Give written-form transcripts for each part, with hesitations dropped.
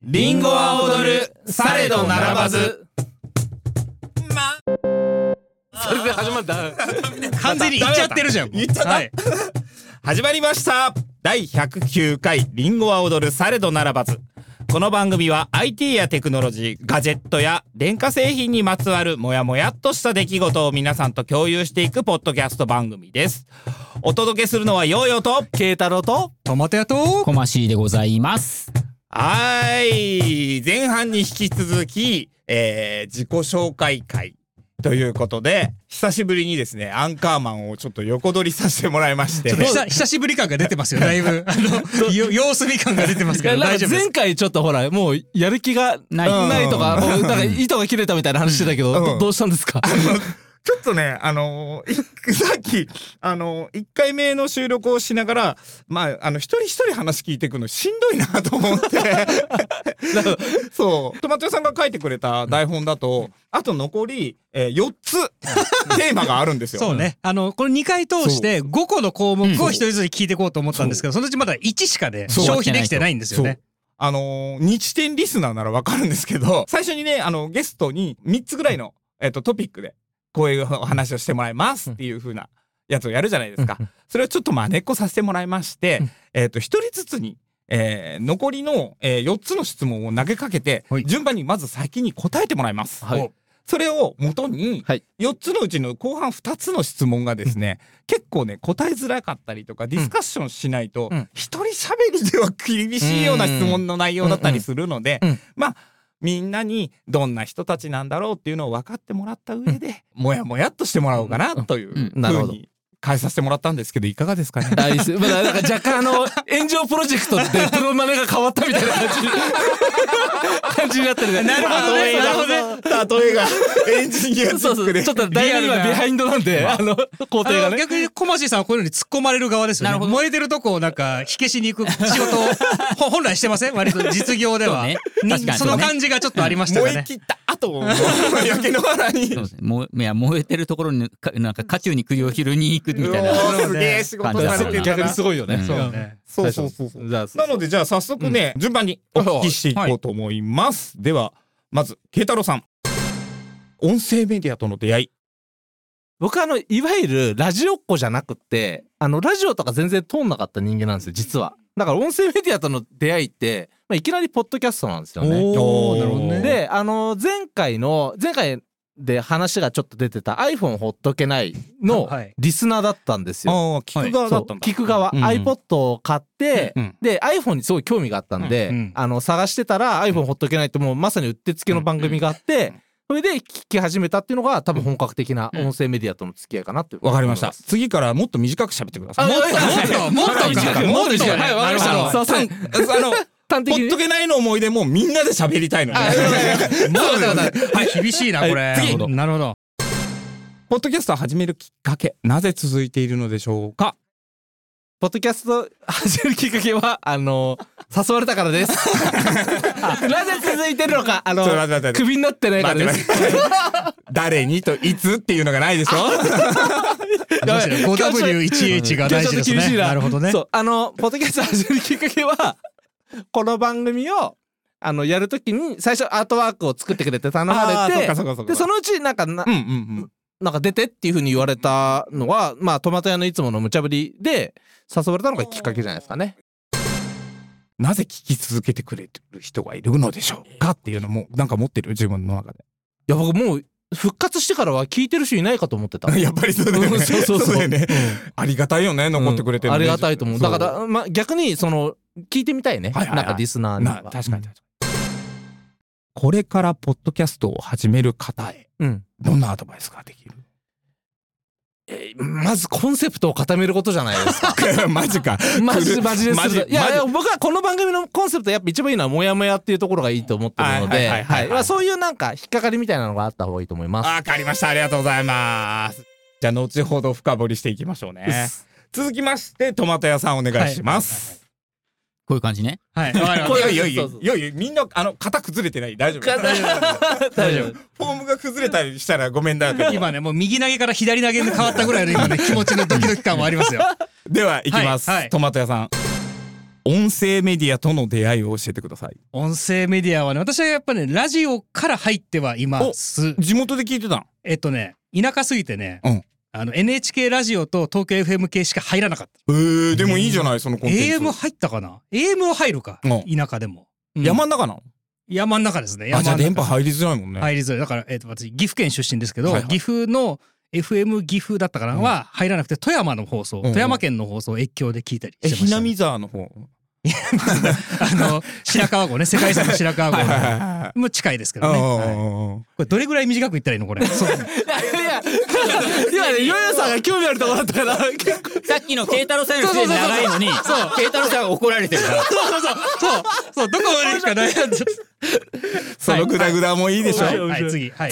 リンゴは踊る、されど並ばず。 それで始まった。 完全に言っちゃってるじゃん。 言っちゃった、はい、始まりました。第109回リンゴは踊る、されど並ばず。この番組は IT やテクノロジー、ガジェットや電化製品にまつわるもやもやっとした出来事を皆さんと共有していくポッドキャスト番組です。お届けするのはヨーヨーとケイタロウとトマト屋とコマシーでございます。 はい、前半に引き続き、自己紹介会ということで、久しぶりにですねアンカーマンをちょっと横取りさせてもらいまして、 久しぶり感が出てますよ。だいぶ様子見感が出てますけど大丈夫です。 前回ちょっとほらもうやる気がないとか、もうなんか糸が切れたみたいな話してたけど、どうしたんですか？ ちょっとね、さっき、1回目の収録をしながら、一人一人話聞いていくのしんどいなと思って。そう。トマト屋さんが書いてくれた台本だと、あと残り、4つテーマがあるんですよ。 そうね。この2回通して5個の項目を一人ずつ聞いていこうと思ったんですけど、そのうちまだ1しかで消費できてないんですよね。 日天リスナーならわかるんですけど、最初にね、ゲストに3つぐらいの、トピックで、こういうお話をしてもらいますっていう風なやつをやるじゃないですか。それをちょっと真似っこさせてもらいまして、一人ずつに、残りの、4つの質問を投げかけて、順番にまず先に答えてもらいます。はい、それを元に、4つのうちの後半2つの質問がですね、結構ね、答えづらかったりとか、ディスカッションしないと、一人喋りでは厳しいような質問の内容だったりするので、みんなにどんな人たちなんだろうっていうのを分かってもらった上で、もやもやっとしてもらおうかなという風に変えさせてもらったんですけど、いかがですかね？ なんか若干炎上プロジェクトってプロマネが変わったみたいな感じになってるね。 なるほどね。 例えがエンジニアチックで、 ちょっとだいぶ今ビハインドなんで、工程がね。 逆にコマシーさんはこういうのに突っ込まれる側ですよね。燃えてるとこをなんか火消しに行く仕事を本来してません？割と実業ではその感じがちょっとありましたかね。 燃え切った後焼け野原に燃えてるところになんか渦中に栗を拾いに行くみたいな。 すげえ仕事されてる。 逆にすごいよね。 そう。なのでじゃあ早速ね、順番にお聞きしていこうと思います。ではまず慶太郎さん、音声メディアとの出会い。 僕いわゆるラジオっ子じゃなくってラジオとか全然通んなかった人間なんですよ実は。だから音声メディアとの出会いって、いきなりポッドキャストなんですよね。 なるほどね。 で前回で話がちょっと出てた iPhone ほっとけないのリスナーだったんですよ。 聞く側だったんだ。 聞く側、iPod を買って、で iPhone にすごい興味があったんで、探してたら iPhone ほっとけないってもうまさにうってつけの番組があって、それで聞き始めたっていうのが多分本格的な音声メディアとの付き合いかなって。 わかりました。次からもっと短く喋ってください。もっと短く。 はい、わかりました。 ほっとけないの思い出もみんなで喋りたいのね。 厳しいなこれ。 次。 なるほど。 ポッドキャストを始めるきっかけ、なぜ続いているのでしょうか？ ポッドキャスト始めるきっかけは誘われたからです。なぜ続いてるのかクビになってないからです。 誰にといつっていうのがないでしょ。 5W1H が大事ですね。なるほどね。 そう、ポッドキャスト始めるきっかけはこの番組をやるときに最初アートワークを作ってくれて頼まれて、でそのうちなんか出てっていう風に言われたのは、トマト屋のいつもの無茶ぶりで誘われたのがきっかけじゃないですかね。 なぜ聞き続けてくれてる人がいるのでしょうかっていうのもなんか持ってる自分の中で。 いや僕もう復活してからは聞いてる人いないかと思ってた。 やっぱりそうだよね。そうだよね。ありがたいよね、残ってくれてる。 ありがたいと思う。だから逆に聞いてみたいね。なんかリスナーには。 確かに。これからポッドキャストを始める方へ、どんなアドバイスができる？ まずコンセプトを固めることじゃないですか。 マジか。 マジです。いや僕はこの番組のコンセプトやっぱ一番いいのはモヤモヤっていうところがいいと思ってるので、そういうなんか引っかかりみたいなのがあった方がいいと思います。 わかりました。ありがとうございます。じゃあ後ほど深掘りしていきましょうね。続きましてトマト屋さんお願いします。 こういう感じね。 はい。わかりました。 いやみんな型崩れてない？大丈夫？ 大丈夫。 フォームが崩れたりしたらごめんだけど。 今ねもう右投げから左投げに変わったぐらいの今ね気持ちのドキドキ感はありますよ。 ではいきます。トマト屋さん。 音声メディアとの出会いを教えてください。 音声メディアはね、私はやっぱねラジオから入ってはいます。 地元で聞いてたの？ 田舎すぎてね、NHK ラジオと東京 FM 系しか入らなかった。 でもいいじゃないそのコンテンツ。 AM 入ったかな。 AM は入るか、田舎でも、 山ん中なの？ 山ん中ですね。 じゃあ電波入りづらいもんね。 入りづらい。だから私岐阜県出身ですけど、岐阜の FM 岐阜だったかなは入らなくて、富山の放送、富山県の放送を越境で聞いたりしてました、 ひなみ沢の方白川郷ね、世界遺産の白川郷も近いですけどね。これどれぐらい短く言ったらいいのこれ。今ね、ヨヨさんが興味あるところだったから。さっきの慶太郎さんよりすでに長いのに、慶太郎さんが怒られてるから。 そうどこまでしかないやつ。 そのグダグダもいいでしょ。 次はい。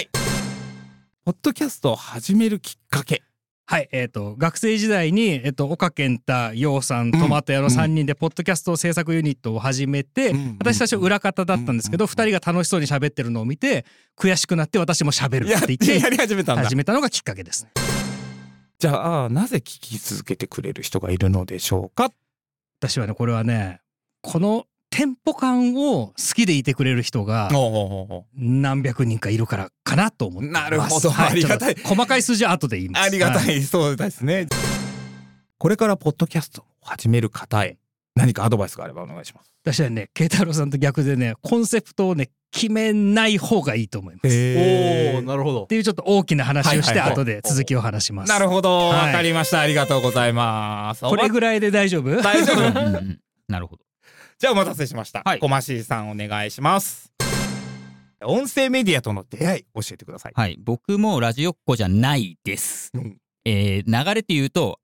ポッドキャストを始めるきっかけ。 はい、学生時代に、岡健太、陽さん、トマト屋の3人でポッドキャスト制作ユニットを始めて、私最初裏方だったんですけど、2人が楽しそうに喋ってるのを見て悔しくなって私も喋るって言ってやり始めたんだ。 始めたのがきっかけですね。 じゃあなぜ聞き続けてくれる人がいるのでしょうか？ 私はね、これはね、このテンポ感を好きでいてくれる人が何百人かいるからかなと思ってます。 なるほど、ありがたい。 細かい数字は後で言います。 ありがたい、そうですね。これからポッドキャストを始める方へ何かアドバイスがあればお願いします。 私はね、慶太郎さんと逆でね、コンセプトをね決めない方がいいと思います。 なるほど。 っていうちょっと大きな話をして後で続きを話します。 なるほど、わかりました。ありがとうございます。 これぐらいで大丈夫？ 大丈夫。 なるほど。 じゃあお待たせしました。コマシーさんお願いします。音声メディアとの出会い教えてください。 はい、僕もラジオっ子じゃないです。流れて言うと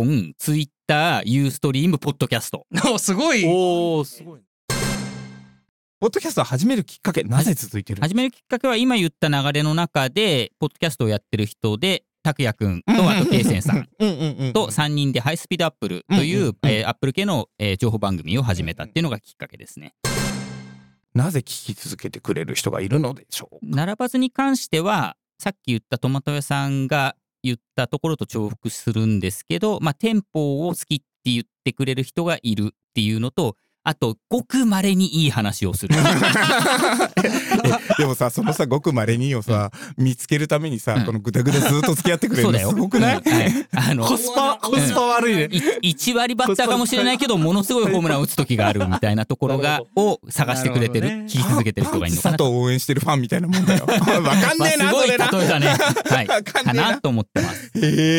iPhone、Twitter、Ustream、ポッドキャスト。 すごい。 すごい。 ポッドキャストを始めるきっかけ、なぜ続いてる？ 始めるきっかけは今言った流れの中でポッドキャストをやってる人で、拓也くんとあとケイセンさんと3人でハイスピードアップルというアップル系の情報番組を始めたっていうのがきっかけですね。 なぜ聞き続けてくれる人がいるのでしょう？ 並ばずに関してはさっき言ったトマト屋さんが言ったところと重複するんですけど、テンポを好きって言ってくれる人がいるっていうのと、あとごく稀にいい話をする。 でもさ、そのさごく稀にをさ見つけるためにさ、このグダグダずっと付き合ってくれるのすごくない？ コスパ悪いね。 1割バッターかもしれないけどものすごいホームランを打つ時があるみたいなところを探してくれてる、聞き続けてる人がいるのかな。 佐藤を応援してるファンみたいなもんだよ。わかんねえな、 すごい例えだね。はい、かなと思ってます。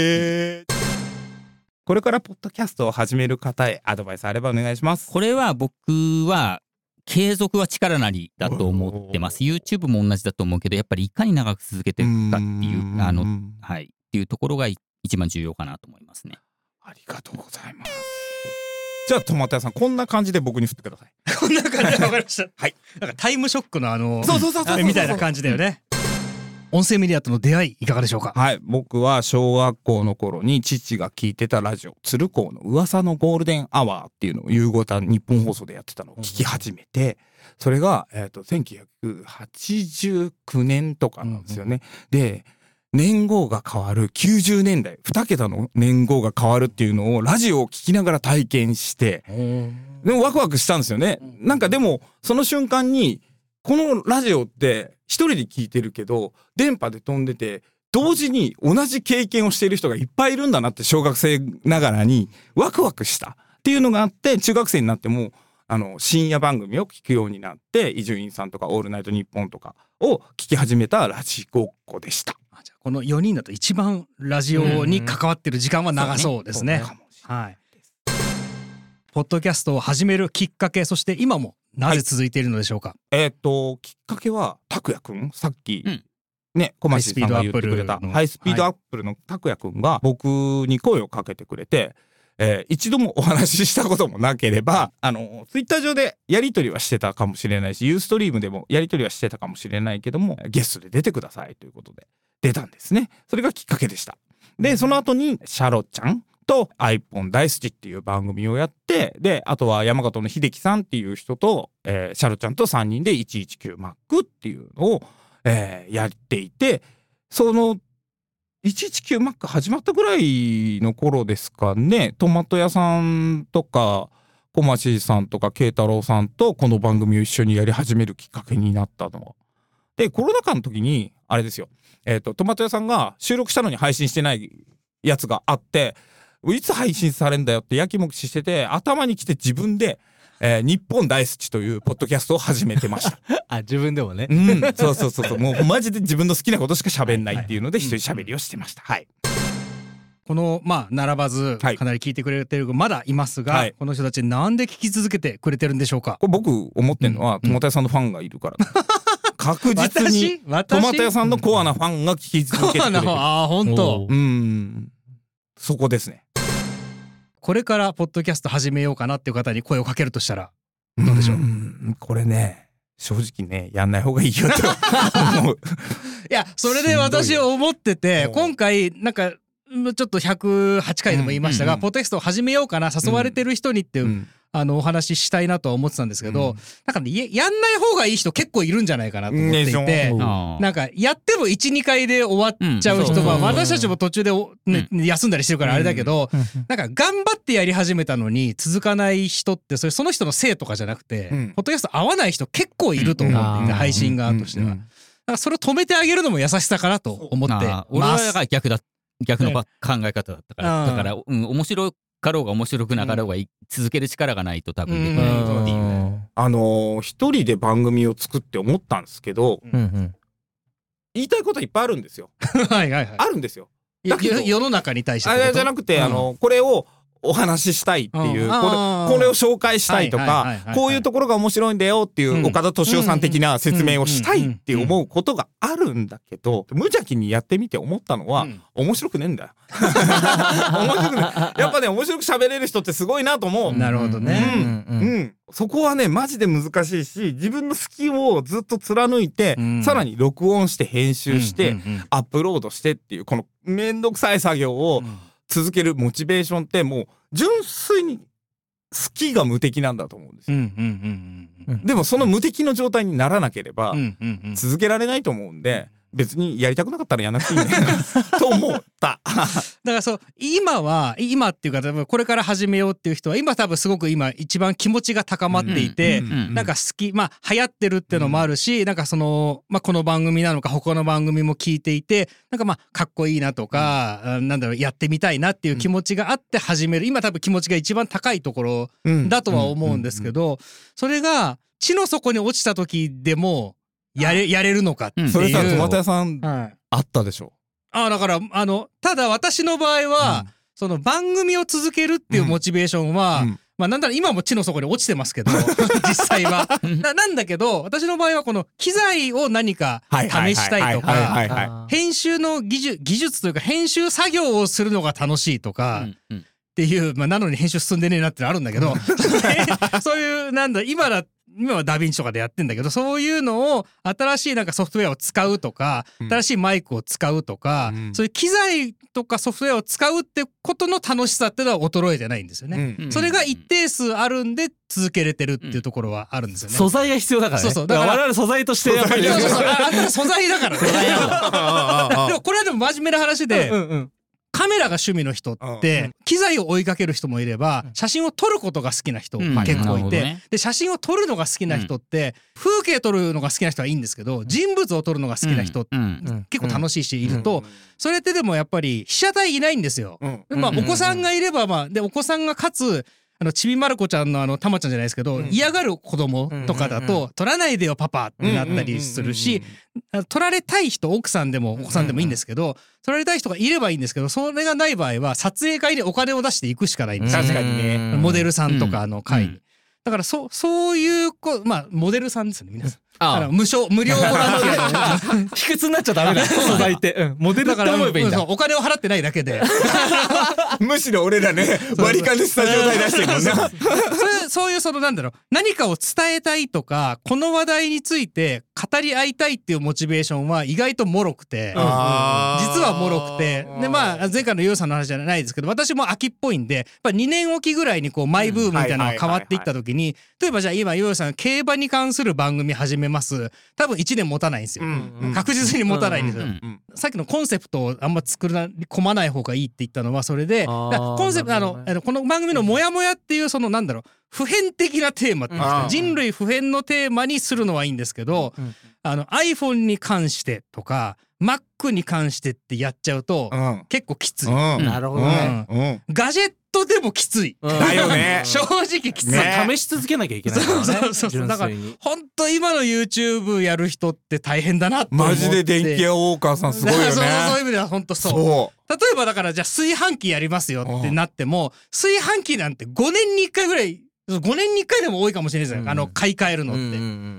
これからポッドキャストを始める方へアドバイスあればお願いします。 これは僕は継続は力なりだと思ってます。 YouTube も同じだと思うけど、やっぱりいかに長く続けていくかっていうっていうところが一番重要かなと思いますね。 ありがとうございます。じゃあトマト屋さん、こんな感じで僕に振ってください。 こんな感じで、わかりました。はい。なんかタイムショックのそうみたいな感じだよね。音声メディアとの出会いいかがでしょうか？ はい、僕は小学校の頃に父が聞いてたラジオ、鶴光の噂のゴールデンアワーっていうのを夕方日本放送でやってたのを聞き始めて、それが、1989年とかなんですよね。で、年号が変わる90年代、2桁の年号が変わるっていうのをラジオを聞きながら体験して、でもワクワクしたんですよね。なんかでもその瞬間に、このラジオって一人で聞いてるけど電波で飛んでて、同時に同じ経験をしている人がいっぱいいるんだなって、小学生ながらにワクワクしたっていうのがあって、中学生になっても深夜番組を聞くようになって、伊集院さんとかオールナイトニッポンとかを聞き始めたラジオっ子でした。 じゃあこの4人だと一番ラジオに関わってる時間は長そうですね。はい。ポッドキャストを始めるきっかけ、そして今もなぜ続いているのでしょうか？ きっかけは拓也くん、さっき、ね、小町さんが言ってくれたハイスピードアップルの拓也くんが僕に声をかけてくれて、一度もお話ししたこともなければ、ツイッター上でやり取りはしてたかもしれないし、ユーストリームでもやり取りはしてたかもしれないけども、ゲストで出てくださいということで出たんですね。それがきっかけでした。で、その後にシャロちゃんと iPhone 大好きっていう番組をやって、であとは山形の秀樹さんっていう人と、シャロちゃんと3人で 119Mac っていうのを、やっていて、その 119Mac 始まったぐらいの頃ですかね、トマト屋さんとか小町さんとか慶太郎さんとこの番組を一緒にやり始めるきっかけになったのは。でコロナ禍の時にあれですよ、トマト屋さんが収録したのに配信してないやつがあって、いつ配信されんだよってやきもきしてて、頭に来て自分で、日本大好きというポッドキャストを始めてましたあ、自分でもね。 そうもうマジで自分の好きなことしか喋んないっていうので一人喋りをしてました。はい。 この並ばずかなり聞いてくれてるまだいますが、この人たちなんで聞き続けてくれてるんでしょうか。 これ僕思ってるのは、トマト屋さんのファンがいるから確実にトマト屋さんのコアなファンが聞き続けてくれてる。 ああ本当。 そこですね。 これからポッドキャスト始めようかなっていう方に声をかけるとしたらどうでしょう。 これね正直ねやんない方がいいよと思う。 いやそれで私思ってて、今回なんかちょっと108回でも言いましたが、ポッドキャストを始めようかな、誘われてる人にっていう、お話ししたいなとは思ってたんですけど、なんかねやんない方がいい人結構いるんじゃないかなと思っていて、なんかやっても 1,2 回で終わっちゃう人は、私たちも途中で、休んだりしてるからあれだけど、なんか頑張ってやり始めたのに続かない人ってその人のせいとかじゃなくて、ポッドキャスト合わない人結構いると思っていて、配信側としては。だからそれを止めてあげるのも優しさかなと思ってます。 俺は逆の考え方だったから、だから、面白かろうが面白くなかろうが続ける力がないと多分できないっていう。 一人で番組を作って思ったんですけど、言いたいことはいっぱいあるんですよ。あるんですよ。 だけど世の中に対してじゃなくて、これをお話ししたいっていう、これを紹介したいとか、こういうところが面白いんだよっていう岡田敏夫さん的な説明をしたいって思うことがあるんだけど、無邪気にやってみて思ったのは、面白くねえんだよ。面白くねえ。やっぱね面白く喋れる人ってすごいなと思う。 なるほどね。 そこはねマジで難しいし、自分の好きをずっと貫いて、さらに録音して編集してアップロードしてっていうこのめんどくさい作業を続けるモチベーションってもう純粋に好きが無敵なんだと思うんですよ。でもその無敵の状態にならなければ続けられないと思うんで、別にやりたくなかったらやらなくていいねと思った。だからそう今っていうか多分これから始めようっていう人は今多分すごく今一番気持ちが高まっていて、なんか好き流行ってるっていうのもあるし、なんかこの番組なのか他の番組も聞いていて、なんかかっこいいなとか、なんだろうやってみたいなっていう気持ちがあって始める、今多分気持ちが一番高いところだとは思うんですけど、それが地の底に落ちた時でもやれるのかっていう。 それさトマト屋さんあったでしょ。 だからただ私の場合は、その番組を続けるっていうモチベーションは、なんだろう今も地の底に落ちてますけど実際はなんだけど、私の場合はこの機材を何か試したいとか、編集の技術というか編集作業をするのが楽しいとかっていう、なのに編集進んでねえなってのあるんだけどそういう今はダヴィンチとかでやってんだけど、そういうのを新しいなんかソフトウェアを使うとか、新しいマイクを使うとか、そういう機材とかソフトウェアを使うってことの楽しさっていうのは衰えてないんですよね。それが一定数あるんで続けれてるっていうところはあるんですよね。 素材が必要だからね。だから我々素材としてやっぱり素材だからね。でもこれはでも真面目な話で、カメラが趣味の人って機材を追いかける人もいれば、写真を撮ることが好きな人結構いて、で写真を撮るのが好きな人って風景撮るのが好きな人はいいんですけど、人物を撮るのが好きな人結構楽しいしいると、それってでもやっぱり被写体いないんですよ。お子さんがいればでお子さんがかつちびまる子ちゃんのたまちゃんじゃないですけど、嫌がる子供とかだと撮らないでよパパってなったりするし、撮られたい人奥さんでもお子さんでもいいんですけど、撮られたい人がいればいいんですけど、それがない場合は撮影会にお金を出していくしかないんですよ。 確かにね。 モデルさんとか会に。だからそういうモデルさんですよね皆さん。無料ボランティア卑屈になっちゃダメだ素材ってモデルって思えばいいんだ。 お金を払ってないだけでむしろ俺らね割り勘でスタジオ代出してるもんね。 そういうなんだろう、何かを伝えたいとかこの話題について語り合いたいっていうモチベーションは意外と脆くて、実は脆くて、でまあ前回のヨウさんの話じゃないですけど、私も秋っぽいんで、やっぱ2年おきぐらいにこうマイブームみたいなのが変わっていった時に、例えばじゃあ今ヨウさん競馬に関する番組始めます、多分1年持たないんですよ、確実に持たないんですよ、さっきのコンセプトをあんま作り込まない方がいいって言ったのはそれで、コンセプトこの番組のモヤモヤっていうそのなんだろう普遍的なテーマっていうんですか、人類普遍のテーマにするのはいいんですけど、iPhone に関してとか Mac に関してってやっちゃうと、結構きつい、 なるほどね、 ガジェットでもきつい、 だよね正直きつい、 試し続けなきゃいけないからね。 そうだから本当今の YouTube やる人って大変だなって思って、 マジで電気屋ウォーカーさんすごいよね。 そういう意味では本当そう例えばだからじゃあ炊飯器やりますよってなっても、炊飯器なんて5年に1回ぐらい、5年に1回でも多いかもしれないですよ、買い替えるのって、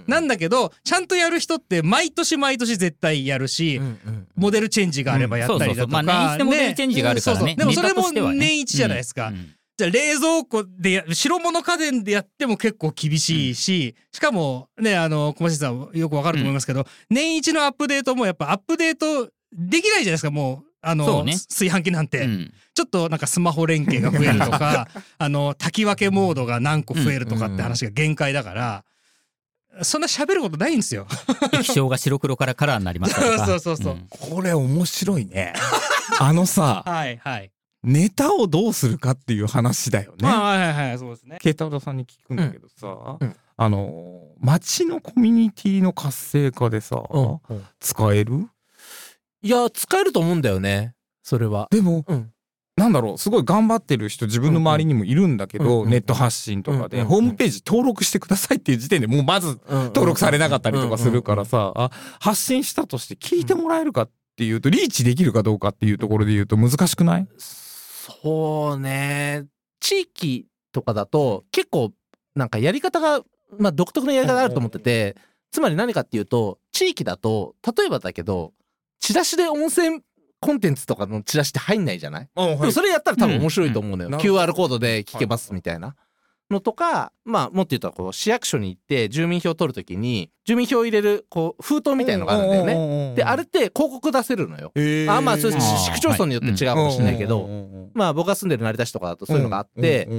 なんだけどちゃんとやる人って毎年毎年絶対やるし、モデルチェンジがあればやったりだとか、 年一でモデルチェンジがあるからね、 でもそれも年一じゃないですか、じゃあ冷蔵庫で白物家電でやっても結構厳しいし、しかもね小橋さんよくわかると思いますけど、年一のアップデートもやっぱアップデートできないじゃないですか、もう炊飯器なんて、ちょっとなんかスマホ連携が増えるとか炊き分けモードが何個増えるとかって話が限界だから、そんな喋ることないんですよ。 液晶が白黒からカラーになりましたとかそう、 これ面白いね。さはいはいネタをどうするかっていう話だよね。 はいそうですね。 慶太郎さんに聞くんだけどさ、街のコミュニティの活性化でさ、使える？ いや使えると思うんだよねそれは。 でも、なんだろう、すごい頑張ってる人自分の周りにもいるんだけど、ネット発信とかでホームページ登録してくださいっていう時点でもうまず登録されなかったりとかするからさ、発信したとして聞いてもらえるかっていうと、リーチできるかどうかっていうところで言うと難しくない？ そうね、地域とかだと結構なんかやり方が独特のやり方あると思ってて、つまり何かっていうと、地域だと例えばだけどチラシで音声コンテンツとかのチラシって入んないじゃない？でもそれやったら多分面白いと思うのよ、QR コードで聞けますみたいなのとか、もっと言うとこう市役所に行って住民票を取るときに住民票を入れるこう封筒みたいのがあるんだよね。であれって広告出せるのよ。それ市区町村によって違うかもしれないけど、僕が住んでる成田市とかだとそういうのがあって、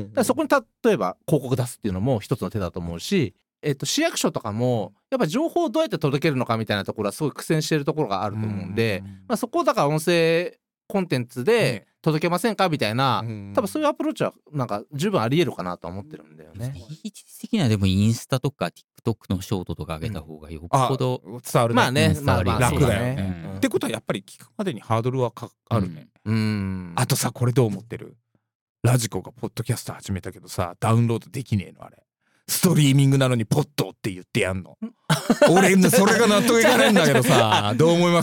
そこに例えば広告出すっていうのも一つの手だと思うし、市役所とかもやっぱ情報をどうやって届けるのかみたいなところはすごい苦戦してるところがあると思うんで、そこをだから音声コンテンツで届けませんかみたいな、多分そういうアプローチはなんか十分ありえるかなとは思ってるんだよね。 一時的にはでもインスタとか TikTok のショートとか上げた方がよっぽど伝わるね。 楽だよね。ってことはやっぱり聞くまでにハードルはあるね。あとさ、これどう思ってる？ラジコがポッドキャスト始めたけどさ、ダウンロードできねえのあれ。ストリーミングなのにポッドって言ってやんの。俺それが納得いかないんだけどさ、どう思います？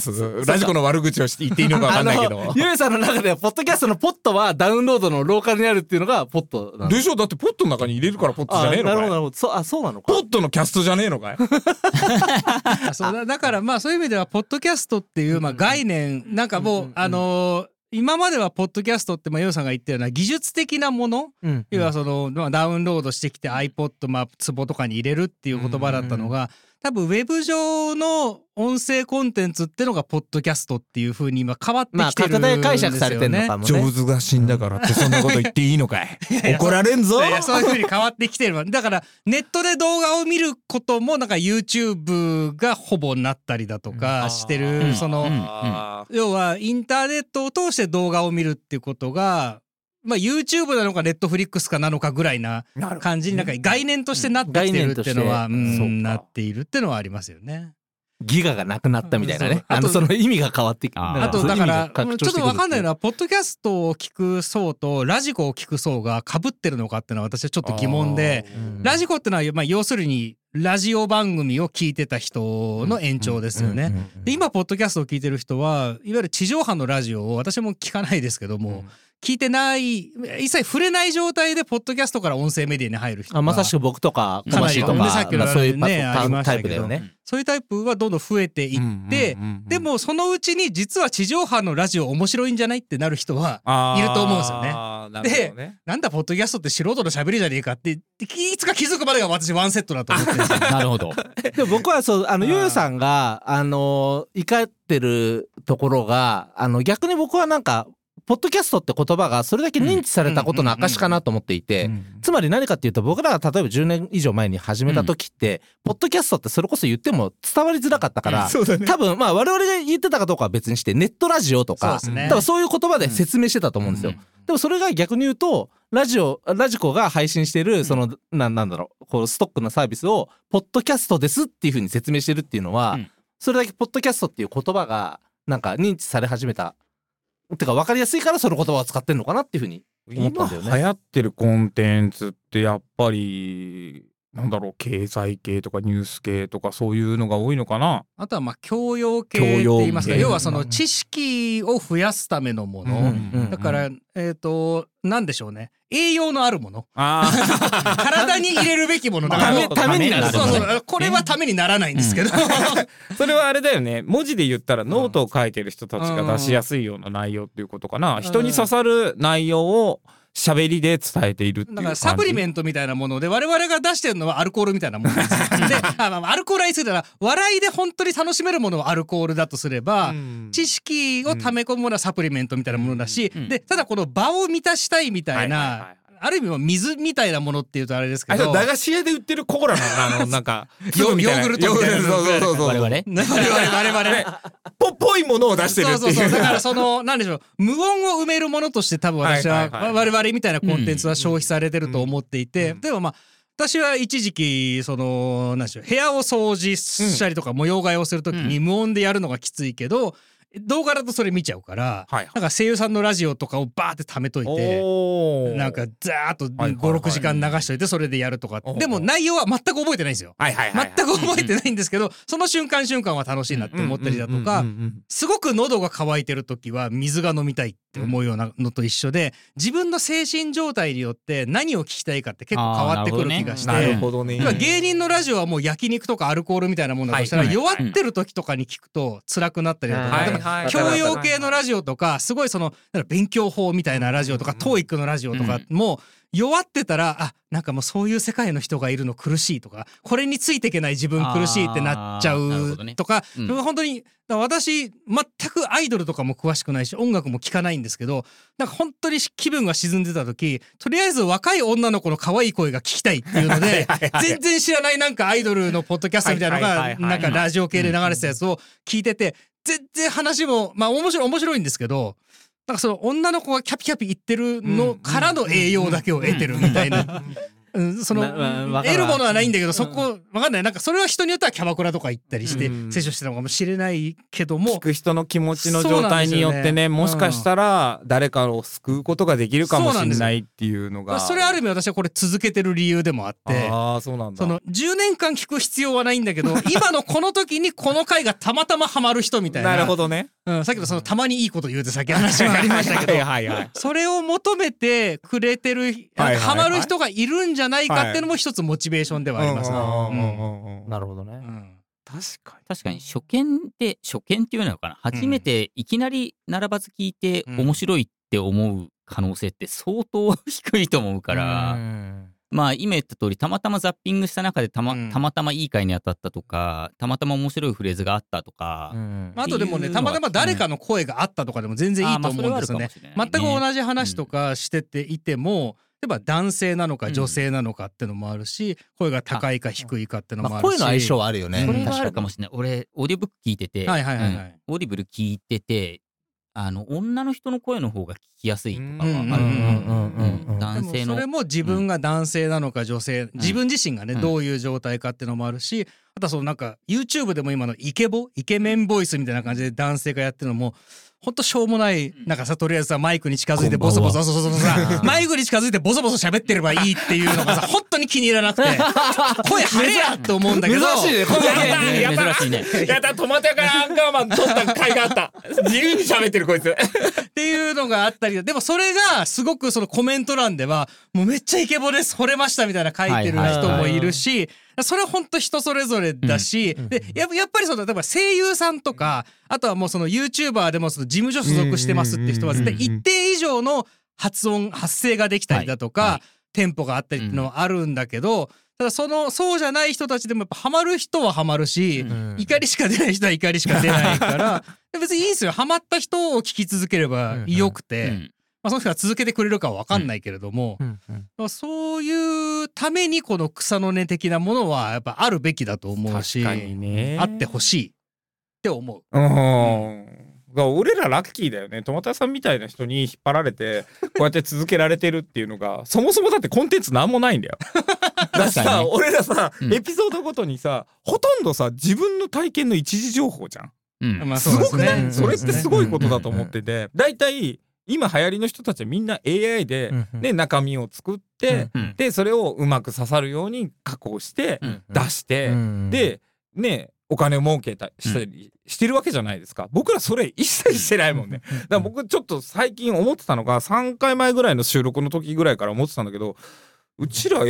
ラジコの悪口を言っていいのか分かんないけど、 ゆうさんの中ではポッドキャストのポッドはダウンロードのローカルにあるっていうのがポッドなんでしょ。だってポッドの中に入れるからポッドじゃねえのかい？ なるほどそうなのか。 ポッドのキャストじゃねえのかい？ だからそういう意味ではポッドキャストっていう概念、なんかもう今まではポッドキャストってヨウさんが言ったような技術的なもの、要はそのダウンロードしてきて iPod 壺とかに入れるっていう言葉だったのが、多分ウェブ上の音声コンテンツってのがポッドキャストっていう風に今変わってきてるんですよね。 拡大解釈されてるのかもね。 ジョブズが死んだからってそんなこと言っていいのかい？怒られんぞ。 そういう風に変わってきてる。だからネットで動画を見ることもなんか YouTube がほぼなったりだとかしてる、その要はインターネットを通して動画を見るっていうことがYouTube なのか Netflix かなのかぐらいな感じになんか概念としてなってきてるっていうのはなっているっていうのはありますよね。 ギガがなくなったみたいなね。その意味が変わってきて、 あとだからちょっと分かんないのは、ポッドキャストを聞く層とラジコを聞く層が被ってるのかっていうのは私はちょっと疑問で、ラジコってのは要するにラジオ番組を聞いてた人の延長ですよね。で今ポッドキャストを聞いてる人はいわゆる地上波のラジオを私も聞かないですけども、聞いてない一切触れない状態でポッドキャストから音声メディアに入る人がまさしく僕とかかなりとかさっきのそういうタイプだよね。そういうタイプはどんどん増えていって、でもそのうちに実は地上波のラジオ面白いんじゃないってなる人はいると思うんですよね。 なるほどね。 なんだポッドキャストって素人の喋りじゃねえかっていつか気づくまでが私ワンセットだと思ってるんですよ。 なるほど。 でも僕はそうゆうさんが怒ってるところが逆に僕はなんかポッドキャストって言葉がそれだけ認知されたことの証かなと思っていて、つまり何かっていうと、僕らが例えば10年以上前に始めた時って、ポッドキャストってそれこそ言っても伝わりづらかったから、多分まあ我々が言ってたかどうかは別にして、ネットラジオとか多分そういう言葉で説明してたと思うんですよ。でもそれが逆に言うとラジコが配信してるそのなんだろう、こうストックのサービスをポッドキャストですっていう風に説明してるっていうのは、それだけポッドキャストっていう言葉がなんか認知され始めたてか分かりやすいからその言葉を使ってんのかなっていうふうに思ったんだよね。 今流行ってるコンテンツってやっぱりなんだろう、経済系とかニュース系とかそういうのが多いのかな。 あとはまあ教養系って言いますか、要はその知識を増やすためのもの、だからなんでしょうね、栄養のあるもの、体に入れるべきものだからためになる、 そうそうこれはためにならないんですけど、 それはあれだよね、文字で言ったらノートを書いてる人たちが出しやすいような内容っていうことかな。人に刺さる内容を喋りで伝えているっていう感じ。だからサプリメントみたいなもので我々が出してるのはアルコールみたいなものですでアルコールは言い過ぎたら、笑いで本当に楽しめるものはアルコールだとすれば、知識を溜め込むものはサプリメントみたいなものだし、でただこの場を満たしたいみたいな、ある意味は水みたいなものっていうとあれですけど、 駄菓子屋で売ってるコーラのなんかヨーグルトみたいな、 我 々 ぽいものを出してるっていう。 そうだからそのなんでしょう、無音を埋めるものとして多分私は我々みたいなコンテンツは消費されてると思っていて、でもまあ私は一時期そのなんでしょう、部屋を掃除したりとか模様替えをするときに無音でやるのがきついけど、動画だとそれ見ちゃうから、なんか声優さんのラジオとかをバーって貯めといて、なんかザーッと5,6時間流しといてそれでやるとか、でも内容は全く覚えてないんですよ。全く覚えてないんですけど、その瞬間瞬間は楽しいなって思ったりだとか、すごく喉が渇いてる時は水が飲みたいって思うようなのと一緒で、自分の精神状態によって何を聞きたいかって結構変わってくる気がして、芸人のラジオはもう焼肉とかアルコールみたいなものだとしたら、弱ってる時とかに聞くと辛くなったりだとか、教養系のラジオとかすごいその勉強法みたいなラジオとか、TOEICのラジオとかも弱ってたら、なんかもうそういう世界の人がいるの苦しいとか、これについていけない自分苦しいってなっちゃうとか、本当に私全くアイドルとかも詳しくないし音楽も聴かないんですけど、なんか本当に気分が沈んでた時、とりあえず若い女の子の可愛い声が聞きたいっていうので全然知らないなんかアイドルのポッドキャストみたいなのがなんかラジオ系で流れてたやつを聞いてて、全然話もまあ面白いんですけど、なんかその女の子がキャピキャピ言ってるのからの栄養だけを得てるみたいな。その得るものはないんだけど、そこ分かんない、なんかそれは人によってはキャバクラとか行ったりして摂取してたのかもしれないけども、 聞く人の気持ちの状態によってね、もしかしたら誰かを救うことができるかもしれないっていうのが、 それある意味私はこれ続けてる理由でもあって、 そうなんだ。 その10年間聞く必要はないんだけど、今のこの時にこの回がたまたまハマる人みたいな。 なるほどね。 さっきのそのたまにいいこと言うてさっき話がありましたけどそれを求めてくれてるハマる人がいるんじゃないかっていうのも一つモチベーションではありますね。 なるほどね。 確かに初見っていうのかな、初めていきなり並ばず聞いて面白いって思う可能性って相当低いと思うから、まあ今言った通り、たまたまザッピングした中でたまたまいい回に当たったとか、たまたま面白いフレーズがあったとか、 あとでもね、たまたま誰かの声があったとかでも全然いいと思うんですよね。全く同じ話とかしてていても、例えば男性なのか女性なのかってのもあるし、声が高いか低いかってのもあるし、 声の相性はあるよね。 それはあるかもしれない。俺オーディオブック聞いてて、オーディブル聞いてて、女の人の声の方が聞きやすいとかはある。男性の。それも自分が男性なのか女性、自分自身がねどういう状態かっていうのもあるし、あとはそのなんか YouTube でも今のイケメンボイスみたいな感じで男性がやってるのもほんとしょうもない、なんかさ、とりあえずさマイクに近づいてボソボソマイクに近づいてボソボソ喋ってればいいっていうのがさ本当に気に入らなくて声張れやって思うんだけど、 珍しいね、 珍しいね。 やったトマト屋からアンカーマン撮った回があった。自由に喋ってるこいつっていうのがあったり、でもそれがすごくそのコメント欄ではもうめっちゃイケボです惚れましたみたいな書いてる人もいるし、それは本当人それぞれだし、でやっぱりその例えば声優さんとか、あとはもうその YouTuber でもその事務所所属してますって人は絶対一定以上の発声ができたりだとか、 はいはい、 テンポがあったりっていうのはあるんだけど、ただそうじゃない人たちでもやっぱハマる人はハマるし、怒りしか出ない人は怒りしか出ないから別にいいんですよ。ハマった人を聞き続ければよくて、その人が続けてくれるかは分かんないけれども、そういうためにこの草の根的なものはやっぱあるべきだと思うし、 確かにね、 あってほしいって思う。 俺らラッキーだよね。トマト屋さんみたいな人に引っ張られてこうやって続けられてるっていうのがそもそもだってコンテンツなんもないんだよ。だってさ、俺らさ、エピソードごとにさほとんどさ自分の体験の一時情報じゃん。すごくない？それってすごいことだと思ってて、だいたい今流行りの人たちはみんな AI で、中身を作って、でそれをうまく刺さるように加工して出して、でねお金を儲けたしたりしてるわけじゃないですか。僕らそれ一切してないもんね。だから僕ちょっと最近思ってたのが3回前ぐらいの収録の時ぐらいから思ってたんだけど、うちら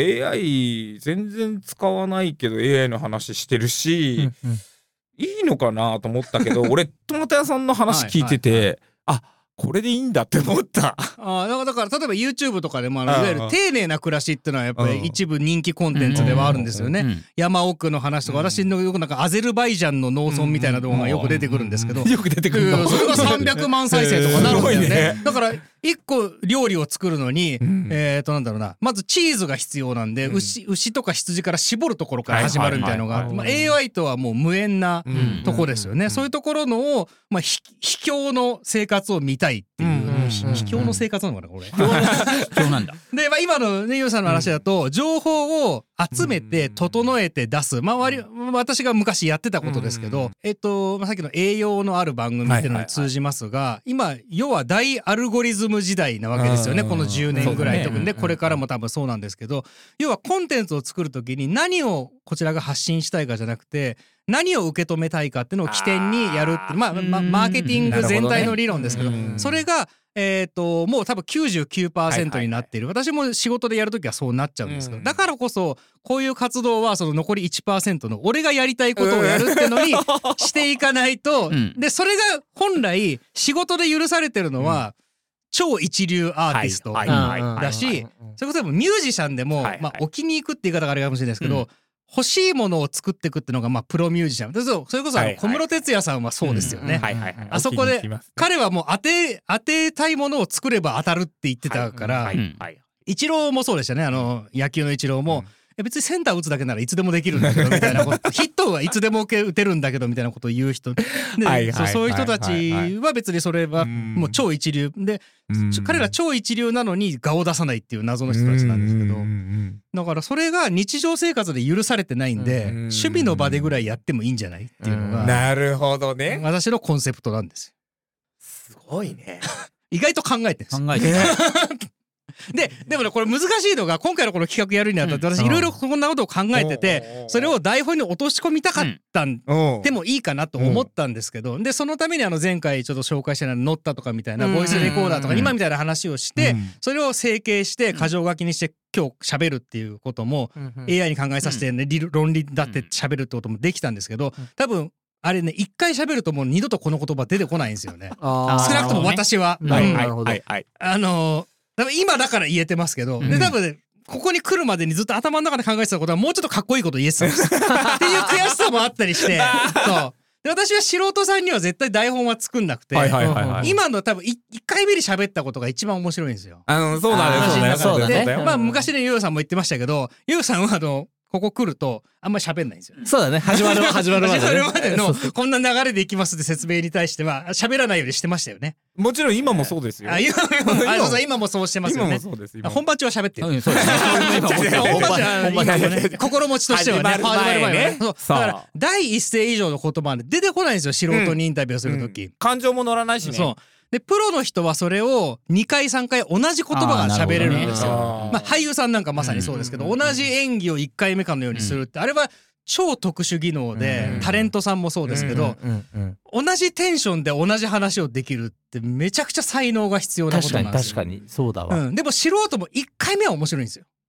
AI 全然使わないけど AI の話してるし、いいのかなと思ったけど俺トマト屋さんの話聞いてて、あこれでいいんだって思った。 だから例えば YouTube とかでもいわゆる丁寧な暮らしっていうのはやっぱり一部人気コンテンツではあるんですよね。山奥の話とか、私のよくなんかアゼルバイジャンの農村みたいな動画がよく出てくるんですけど、 よく出てくるのそれが300万再生とかなるんだよね。だから一個料理を作るのになんだろうな、まずチーズが必要なんで、牛とか羊から絞るところから始まるみたいなのがあって、AI とはもう無縁なとこですよね。そういうところのを秘境の生活を見たいっていう、秘境の生活なのかなこれ。秘境なんだ。 で、今のねゆうさんの話だと、情報を集めて整えて出す、私が昔やってたことですけど、さっきの栄養のある番組っていうのに通じますが、今要は大アルゴリズム時代なわけですよね。この10年ぐらい特にね、これからも多分そうなんですけど、要はコンテンツを作るときに何をこちらが発信したいかじゃなくて、何を受け止めたいかっていうのを起点にやるって、マーケティング全体の理論ですけど、それがもう多分 99% になっている。私も仕事でやるときはそうなっちゃうんですけど、だからこそこういう活動はその残り 1% の俺がやりたいことをやるってのにしていかないと、でそれが本来仕事で許されてるのは超一流アーティストだし、それこそミュージシャンでも置きに行くって言い方があるかもしれないですけど、欲しいものを作っていくっていうのがプロミュージシャン。それこそ小室哲哉さんはそうですよね。あそこで彼はもう当てたいものを作れば当たるって言ってたから、イチローもそうでしたね。野球のイチローも、別にセンター打つだけならいつでもできるんだけどみたいなことヒットはいつでも打てるんだけどみたいなことを言う人で、そういう人たちは別にそれはもう超一流で、彼ら超一流なのに顔を出さないっていう謎の人たちなんですけど、だからそれが日常生活で許されてないんで、趣味の場でぐらいやってもいいんじゃないっていうのが、 なるほどね、 私のコンセプトなんですよ。 すごいね。 意外と考えてるんです。でもね、これ難しいのが、今回のこの企画やるにあたって私いろいろこんなことを考えてて、それを台本に落とし込みたかったんでもいいかなと思ったんですけど、でそのために前回ちょっと紹介したのはノッタとかみたいなボイスレコーダーとか今みたいな話をして、それを整形して箇条書きにして今日喋るっていうことも AI に考えさせてね、論理だって喋るってこともできたんですけど、多分あれね、一回喋るともう二度とこの言葉出てこないんですよね。少なくとも私は。多分今だから言えてますけど、で多分ね、ここに来るまでにずっと頭の中で考えてたことはもうちょっとかっこいいこと言えてたんですっていう悔しさもあったりして、そうで私は素人さんには絶対台本は作んなくて、今の多分1回目に喋ったことが一番面白いんですよ。 そうだね。 昔ねゆうさんも言ってましたけど、ゆうさんはここ来るとあんまり喋んないんですよね。 そうだね。始まるまでのこんな流れでいきますって説明に対しては喋らないようにしてましたよね。 もちろん今もそうですよ。 今もそうしてますよね。本番中は喋ってる。心持ちとしてはね。だから第一声以上の言葉で出てこないんですよ、素人にインタビューするとき。 感情も乗らないしね。 でプロの人はそれを2回3回同じ言葉が喋れるんですよ。俳優さんなんかまさにそうですけど、同じ演技を1回目かのようにするって、あれは超特殊技能で、タレントさんもそうですけど、同じテンションで同じ話をできるってめちゃくちゃ才能が必要なことなんですよ。 確かにそうだわ。 でも素人も1回目は面白いんですよ。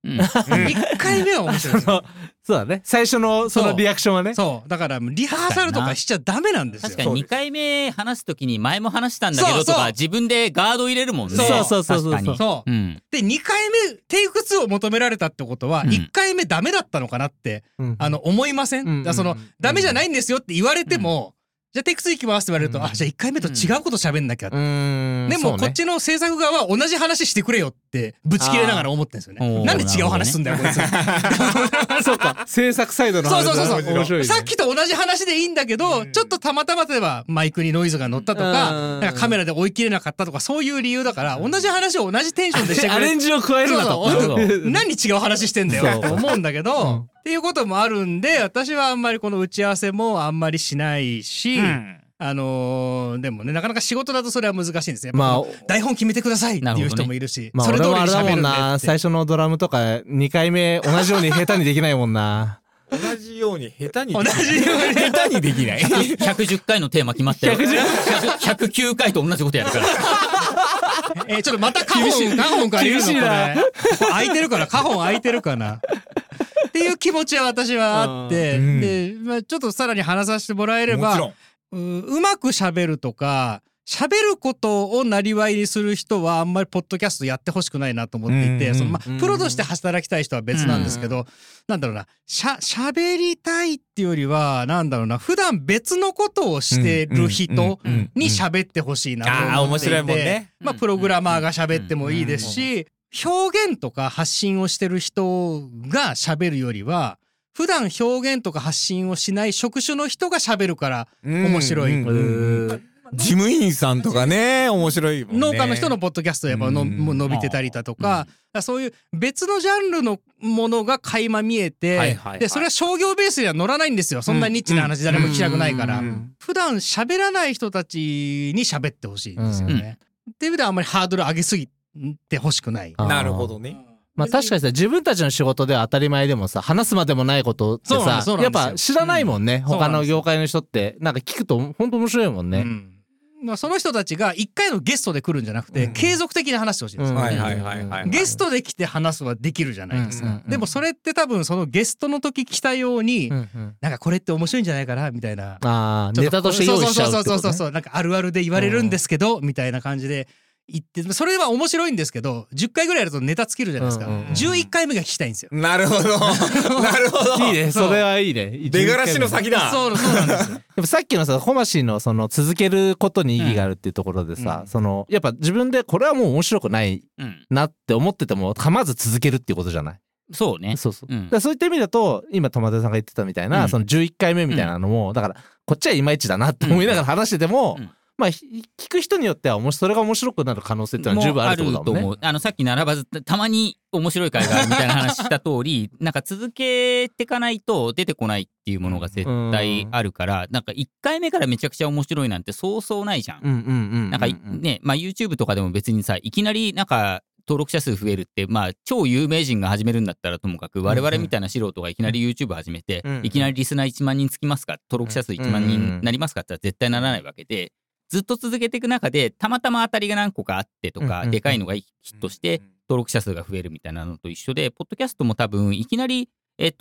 1回目は面白いですよ。 そうだね、最初のそのリアクションはね。 そうだからリハーサルとかしちゃダメなんですよ。 確かに2回目話すときに前も話したんだけどとか自分でガード入れるもんね。 そう確かに。 そう、で2回目テイク2を求められたってことは1回目ダメだったのかなって思いません？だからダメじゃないんですよって言われても、じゃあテイク2行きますって言われると、じゃあ1回目と違うこと喋んなきゃ。でもこっちの制作側は同じ話してくれよってぶち切れながら思ってんですよね。なんで違う話すんだよこいつ。 そうか、制作サイドの話。 そうさっきと同じ話でいいんだけど、ちょっとたまたま例えばマイクにノイズが乗ったとか、なんかカメラで追い切れなかったとか、そういう理由だから同じ話を同じテンションでしてくれ。 アレンジを加えるなと。 何違う話してんだよと思うんだけど。っていうこともあるんで、私はあんまりこの打ち合わせもあんまりしないし、でもね、なかなか仕事だとそれは難しいんですね。台本決めてくださいっていう人もいるし、それ通りに喋るんでって。 最初のドラムとか2回目同じように下手にできないもんな。 同じように下手にできない。 110回のテーマ決まったよ。109回と同じことやるから。 ちょっとまたカホンから言うのこれ。空いてるかな、カホン空いてるかな。っていう気持ちは私はあって、で、ちょっとさらに話させてもらえれば、うまく喋るとか、喋ることをなりわいにする人はあんまりポッドキャストやってほしくないなと思っていて、プロとして働きたい人は別なんですけど、なんだろうな、喋りたいっていうよりは、なんだろうな、普段別のことをしてる人に喋ってほしいなと思っていて、 面白いもんね。 プログラマーが喋ってもいいですし、表現とか発信をしてる人が喋るよりは、普段表現とか発信をしない職種の人が喋るから面白い。 事務員さんとかね、面白いもんね。 農家の人のポッドキャストやっぱ伸びてたりだとか、そういう別のジャンルのものが垣間見えて、でそれは商業ベースには乗らないんですよ。そんなニッチな話誰も聞きたくないから。普段喋らない人たちに喋ってほしいんですよね。っていう意味ではあんまりハードル上げすぎてほしくない。 なるほどね。 確かにさ、自分たちの仕事では当たり前でもさ、話すまでもないことってさ、やっぱ知らないもんね。他の業界の人ってなんか聞くと本当面白いもんね。 その人たちが一回のゲストで来るんじゃなくて、継続的に話してほしいんですよ。ゲストで来て話すはできるじゃないですか。でもそれって多分そのゲストの時来たように、なんかこれって面白いんじゃないかなみたいな、 ネタとして用意しちゃうってことね。 そう、なんかあるあるで言われるんですけどみたいな感じで言って、それは面白いんですけど、10回ぐらいやるとネタ尽きるじゃないですか。11回目が聞きたいんですよ。 なるほど。なるほど。 いいね、それはいいね。 出がらしの先だ。 そうなんですよ。 でもさっきのさ、コマシーのその続けることに意義があるっていうところでさ、そのやっぱ自分でこれはもう面白くないなって思っててもまず続けるっていうことじゃない。 そうね。 そういった意味だと今友達さんが言ってたみたいな、その11回目みたいなのも、だからこっちはいまいちだなって思いながら話してても、聞く人によってはそれが面白くなる可能性っていうのは十分あるってことだもんね。 さっき並ばずたまに面白い回があるみたいな話した通り、なんか続けてかないと出てこないっていうものが絶対あるから、なんか1回目からめちゃくちゃ面白いなんてそうそうないじゃん。なんかね、YouTube とかでも別にさ、いきなりなんか登録者数増えるって、超有名人が始めるんだったらともかく、我々みたいな素人がいきなり YouTube 始めて、いきなりリスナー1万人つきますか、登録者数1万人になりますかって言ったら絶対ならないわけで、ずっと続けていく中でたまたま当たりが何個かあってとか、でかいのがヒットして登録者数が増えるみたいなのと一緒で、ポッドキャストも多分いきなり我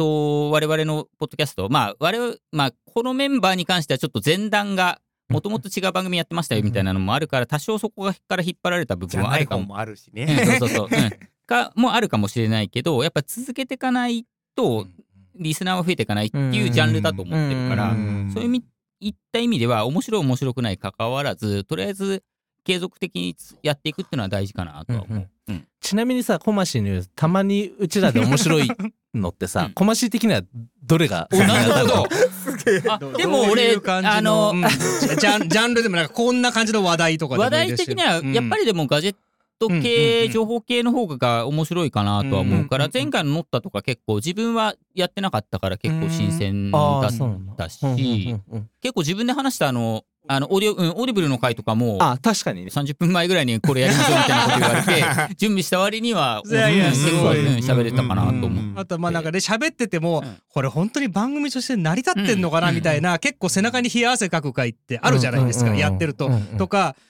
々のポッドキャスト、このメンバーに関してはちょっと前段がもともと違う番組やってましたよみたいなのもあるから、多少そこから引っ張られた部分はあるかも。 あるしね。 もあるかもしれないけど、やっぱ続けていかないとリスナーは増えていかないっていうジャンルだと思ってるから、そういういった意味では面白い面白くない関わらず、とりあえず継続的にやっていくっていうのは大事かなとは思う。 ちなみにさ、コマシーのたまにうちらで面白いのってさ、コマシー的にはどれがなるほど。でも俺ジャンルでもなんかこんな感じの話題とかでもいいですし、 話題的にはやっぱりでもガジェット系、情報系の方が面白いかなとは思うから、前回のノッタとか結構自分はやってなかったから結構新鮮だったし、結構自分で話したオーディブルの回とかも確かに 30分前ぐらいにこれやりましょうみたいなこと言われて準備した割にはすごい喋れたかなと思う。 あとなんかね、喋っててもこれ本当に番組として成り立ってんのかなみたいな、結構背中に冷や汗かく回ってあるじゃないですか、やってると。とか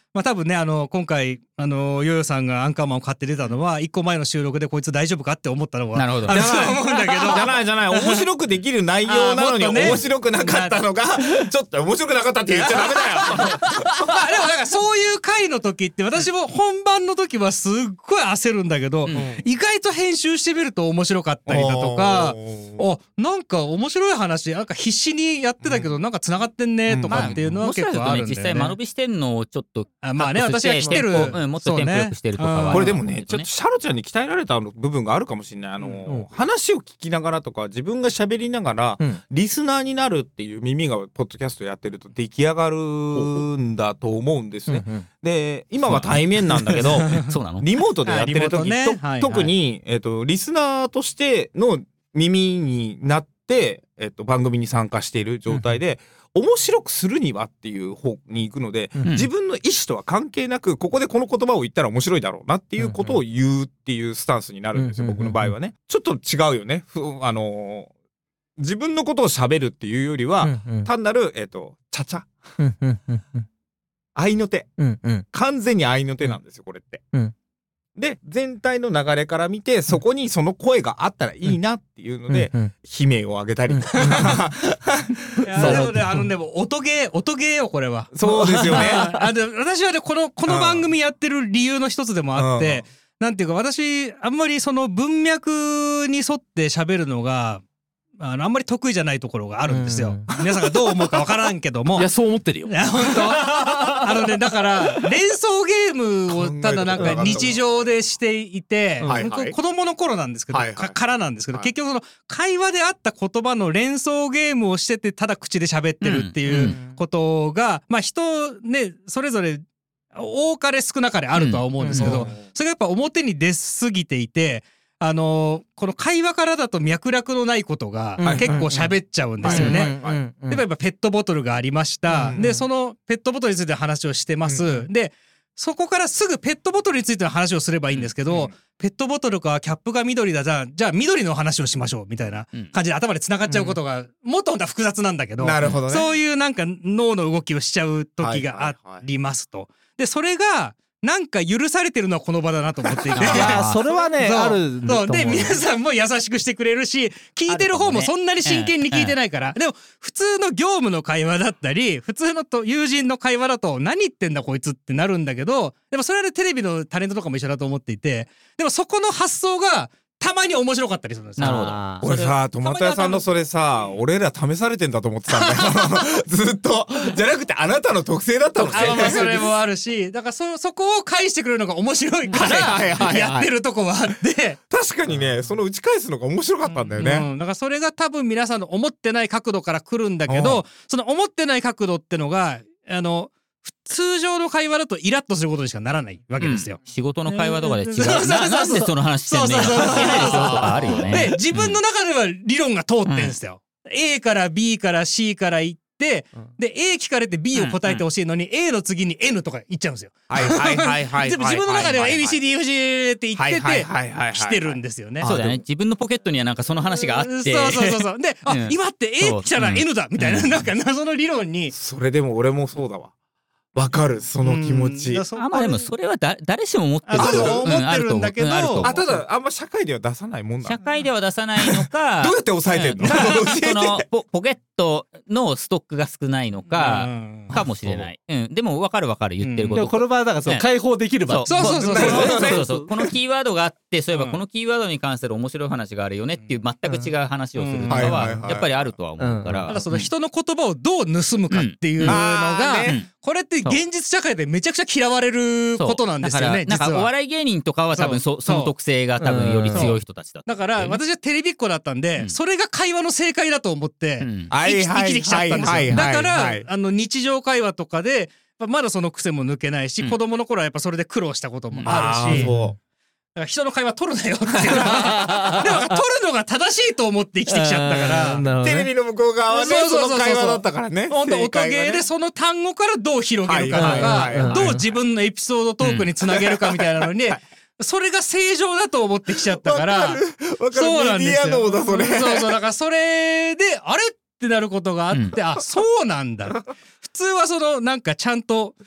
まあ多分ね今回ヨヨさんがアンカーマンを買って出たのは1個前の収録でこいつ大丈夫かって思ったのはなるほどそう思うんだけどじゃない面白くできる内容なのに面白くなかったのがちょっと面白くなかったって言っちゃダメだよまあでもなんかそういう回の時って私も本番の時はすっごい焦るんだけど、意外と編集してみると面白かったりだとかなんか面白い話なんか必死にやってたけどなんか繋がってんねとかっていうのは結構あるんだよね。 実際間延びしてんのをちょっとまあね私が来てるもっとテンポよくしてるとかは、 これでもねちょっとシャロちゃんに鍛えられた部分があるかもしれない。話を聞きながらとか自分が喋りながらリスナーになるっていう耳がポッドキャストやってると出来上がるんだと思うんですね。で今は対面なんだけどそうなのリモートでやってる時、特にリスナーとしての耳になって番組に参加している状態で面白くするにはっていう方に行くので、自分の意思とは関係なくここでこの言葉を言ったら面白いだろうなっていうことを言うっていうスタンスになるんですよ、僕の場合はね。ちょっと違うよね。自分のことを喋るっていうよりは、単なるちゃちゃ合いの手、完全に合いの手なんですよこれって。で全体の流れから見てそこにその声があったらいいなっていうので、悲鳴を上げたりとかでも音ゲーよこれは。 そうですよね私はねこの番組やってる理由の一つでもあって、なんていうか私あんまりその文脈に沿って喋るのがあんまり得意じゃないところがあるんですよ。皆さんがどう思うかわからんけども。 いやそう思ってるよ。 いや本当ねだから連想ゲームをただなんか日常でしていて、子供の頃なんですけど、からなんですけど、結局その会話であった言葉の連想ゲームをしててただ口で喋ってるっていうことが、まあ人ねそれぞれ多かれ少なかれあるとは思うんですけど、それがやっぱ表に出すぎていて。この会話からだと脈絡のないことが結構喋っちゃうんですよね。例えばペットボトルがありました。でそのペットボトルについて話をしてます。でそこからすぐペットボトルについての話をすればいいんですけど、ペットボトルかキャップが緑だじゃあ緑の話をしましょうみたいな感じで頭で繋がっちゃうことがもっと本当は複雑なんだけど、そういうなんか脳の動きをしちゃう時がありますと。でそれがなんか許されてるのはこの場だなと思っていて。いやそれはねあると思う。 で皆さんも優しくしてくれるし聞いてる方もそんなに真剣に聞いてないから、でも普通の業務の会話だったり普通の友人の会話だと何言ってんだこいつってなるんだけど、でもそれはねテレビのタレントとかも一緒だと思っていて、でもそこの発想がたまに面白かったりするんですよ。 なるほど。俺さトマト屋さんのそれさ俺ら試されてんだと思ってたんだよずっとじゃなくてあなたの特性だったの。 それもあるしだからそこを返してくれるのが面白いからやってるとこはあって確かにねその打ち返すのが面白かったんだよね。 だからそれが多分皆さんの思ってない角度から来るんだけど、その思ってない角度ってのが通常の会話だとイラッとすることにしかならないわけですよ。 仕事の会話とかで違う。なんでその話してんの？関係ないでしょとかあるよね。 で自分の中では理論が通ってんですよ。A から B から C から行ってで A 聞かれて B を答えてほしいのに A の次に N とか言っちゃうんですよ。でも自分の中では ABCDEFG って言ってて来てるんですよね。 そうだね。自分のポケットにはなんかその話があって。 そうで今って A 来たら N だみたいななんか謎の理論に。 それでも俺もそうだわ。わかるその気持ち。 まあでもそれは誰しも思ってる。 思ってるんだけど、 ただあんま社会では出さないもんだ。 社会では出さないのかどうやって抑えてんの？ そのポケットのストックが少ないのかかもしれない。でも分かる言ってること。 でもこの場はだから解放できる場。 そうこのキーワードがあってそういえばこのキーワードに関する面白い話があるよねっていう全く違う話をするとかはやっぱりあるとは思うから。 ただその人の言葉をどう盗むかっていうのがこれって現実社会でめちゃくちゃ嫌われることなんですよね。 なんかお笑い芸人とかは多分その特性が多分より強い人たちだった。 だから私はテレビっ子だったんでそれが会話の正解だと思って生きてきちゃったんですよ。だから日常会話とかでまだその癖も抜けないし子供の頃はやっぱそれで苦労したこともあるし。だから人の会話取るなよっていうのはでも取るのが正しいと思って生きてきちゃったからテレビの向こう側はねその会話だったからね。 ほんと音ゲーでその単語からどう広げるかとかどう自分のエピソードトークにつなげるかみたいなのにそれが正常だと思ってきちゃったからそうなんですよ。そうだからそれであれってなることがあってそうなんだ。普通はそのなんかちゃんと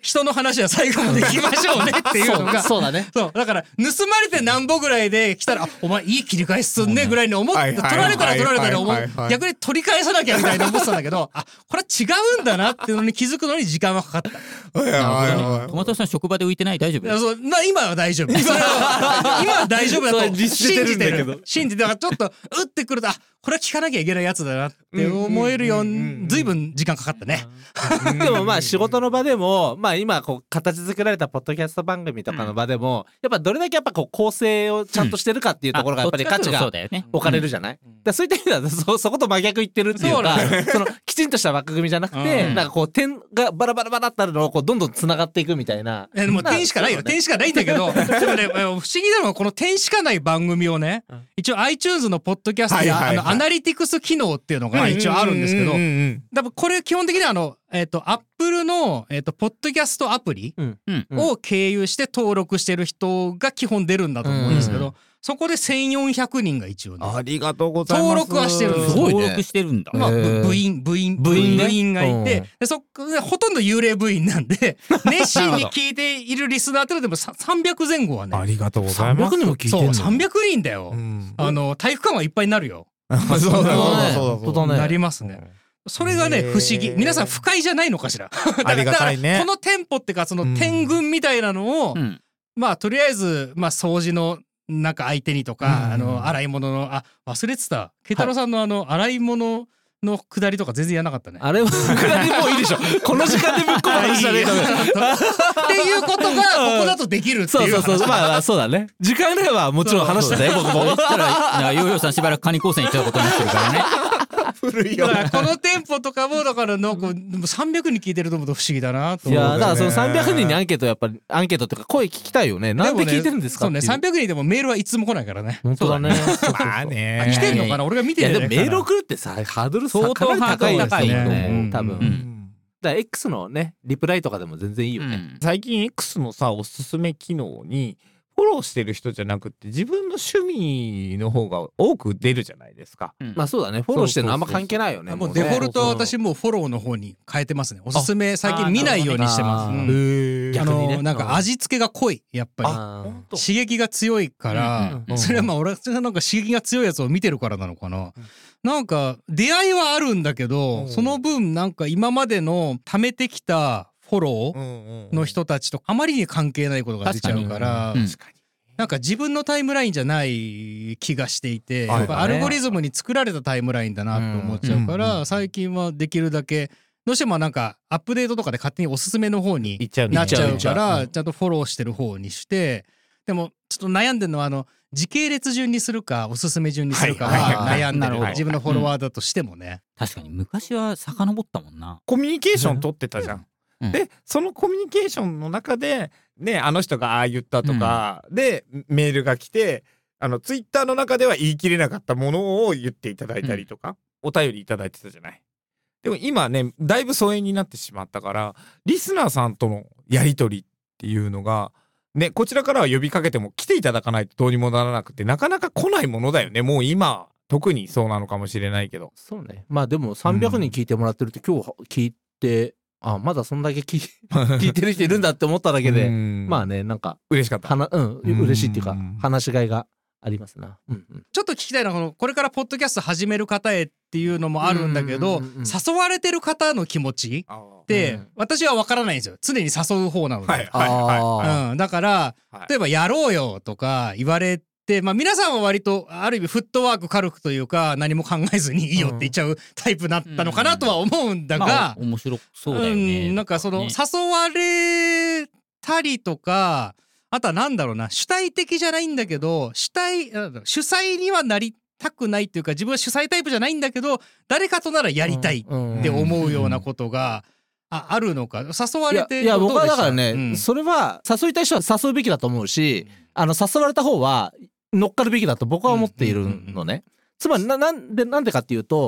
人の話は最後まで聞きましょうねっていうのがそうだね。 そうだから盗まれてなんぼぐらいで来たらお前いい切り返しすんねぐらいに思って取られたら取られたら思う逆に取り返さなきゃみたいな思ってたんだけどこれは違うんだなっていうのに気づくのに時間はかかった。 トマトさん職場で浮いてない？大丈夫？ そう今は大丈夫。今は大丈夫だと信じてる。信じてだからちょっと打ってくるとこれは聞かなきゃいけないやつだなって思えるように随分時間かかったね。 でもまあ仕事の場でもまあ今こう形作られたポッドキャスト番組とかの場でもやっぱどれだけやっぱこう構成をちゃんとしてるかっていうところがやっぱり価値が置かれるじゃない。そういった意味ではそこと真逆言ってるっていうかそのきちんとした枠組みじゃなくてなんかこう点がバラバラバラってあるのをこうどんどんつながっていくみたいな。 でも点しかないよ。点しかないんだけどでもね不思議なのはこの点しかない番組をね一応 iTunes のポッドキャストやアナリティクス機能っていうのが一応あるんですけど多分これ基本的にはApple のポッドキャストアプリを経由して登録してる人が基本出るんだと思うんですけどそこで1400人が一応ねありがとうございます。 登録はしてるんです。 登録してるんだ。 まあ部員がいてでそこでほとんど幽霊部員なんで熱心に聞いているリスナーってのでも300前後はね。 ありがとうございます。 300人も聞いてるの。 そう300人だよ。体育館はいっぱいになるよ。 そうだね。 なりますね。それがね不思議。皆さん不快じゃないのかしら。 ありがたいね。 この店舗ってかその天群みたいなのをまあとりあえずまあ掃除のなんか相手にとか洗い物の忘れてた慶太郎さんの洗い物の下りとか全然やらなかったね。 あれは下りもういいでしょ。この時間でぶっ込む話じゃねえだろ。 っていうことがここだとできるっていう話。 そうまあそうだね。時間ではもちろん話してね。僕も言ったらヨーヨーさんしばらくカニ高専行ってたことになってるからね。 古いよ。 だからこの店舗とかもだからなんか300人聞いてると思うと不思議だなと思う。 いやだからその300人にアンケートっていうか声聞きたいよね。なんで聞いてるんですか。 そうね300人でもメールはいつも来ないからね。 本当だね。 まあね。 来てんのかな俺が見てる。 いやでもメール送るってさハードル相当高いと思う多分。だから X のねリプライとかでも全然いいよね。 最近 X のさおすすめ機能にフォローしてる人じゃなくて自分の趣味の方が多く出るじゃないですか。 まあそうだね。フォローしてるのあんま関係ないよね。 もうデフォルトは私もうフォローの方に変えてますね。おすすめ最近見ないようにしてます。 逆にね。 なんか味付けが濃いやっぱり刺激が強いからそれはまあ俺はなんか刺激が強いやつを見てるからなのかな。なんか出会いはあるんだけどその分なんか今までの貯めてきたフォローの人たちとあまりに関係ないことが出ちゃうからなんか自分のタイムラインじゃない気がしていてやっぱアルゴリズムに作られたタイムラインだなと思っちゃうから最近はできるだけどうしてもなんかアップデートとかで勝手におすすめの方になっちゃうからちゃんとフォローしてる方にしてでもちょっと悩んでるのは時系列順にするかおすすめ順にするかは悩んでる自分のフォロワーだとしてもね。 確かに昔は遡ったもんな。 コミュニケーション取ってたじゃん。でそのコミュニケーションの中でねあの人がああ言ったとかでメールが来てツイッターの中では言い切れなかったものを言っていただいたりとかお便りいただいてたじゃない。でも今ねだいぶ疎遠になってしまったからリスナーさんとのやり取りっていうのがねこちらからは呼びかけても来ていただかないとどうにもならなくてなかなか来ないものだよね。もう今特にそうなのかもしれないけど。 そうね。まあでも300人聞いてもらってるって今日聞いてまだそんだけ聞いてる人いるんだって思っただけでまあねなんか嬉しかった。 嬉しいっていうか話しがいがありますな。 ちょっと聞きたいのはこれからポッドキャスト始める方へっていうのもあるんだけど誘われてる方の気持ちって私は分からないんですよ。常に誘う方なので。だから例えばやろうよとか言われてまあ皆さんは割とある意味フットワーク軽くというか何も考えずにいいよって言っちゃうタイプだったのかなとは思うんだが面白そうだよね。 なんかその誘われたりとかあとはなんだろうな主体的じゃないんだけど主催にはなりたくないっていうか自分は主催タイプじゃないんだけど誰かとならやりたいって思うようなことがあるのか誘われていや僕はだからねそれは誘いたい人は誘うべきだと思うし誘われた方は乗っかるべきだと僕は思っているのね。つまりなんでかっていうと